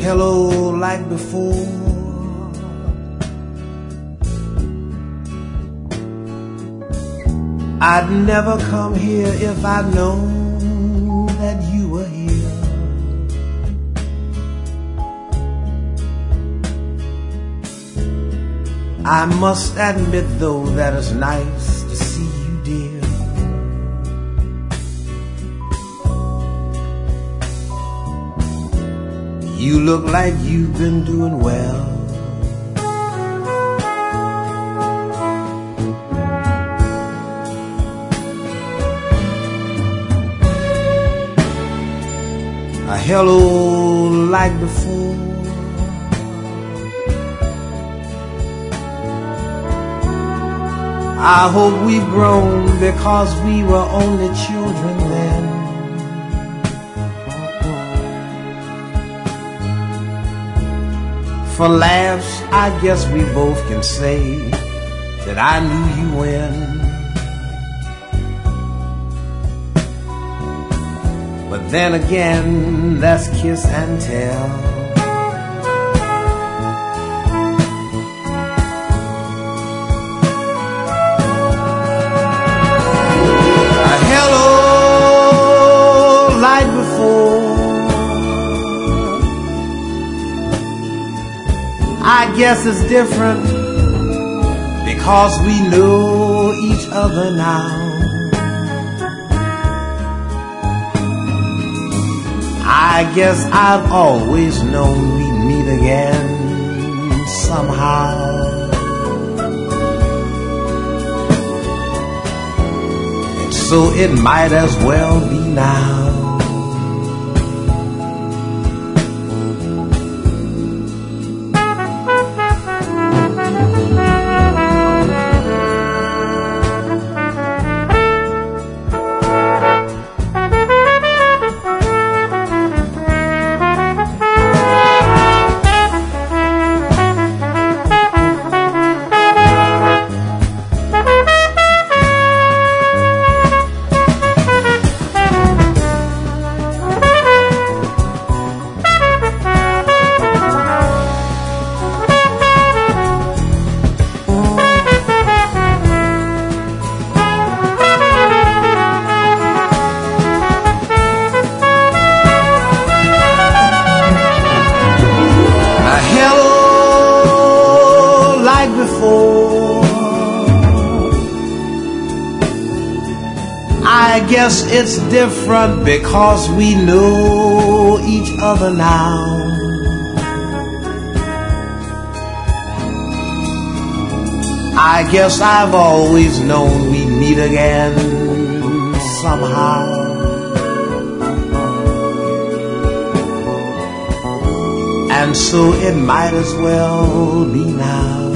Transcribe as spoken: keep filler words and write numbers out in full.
hello like before. I'd never come here if I'd known that you were here. I must admit though that it's nice to see you, dear. You look like you've been doing well. A hello like before. I hope we've grown because we were only children then. For laughs, I guess we both can say that I knew you when. But then again, that's kiss and tell. A hello like before. I guess it's different because we know each other now. I guess I've always known we'd meet again somehow. And so it might as well be now. I guess it's different because we know each other now. I guess I've always known we'd meet again somehow. And so it might as well be now.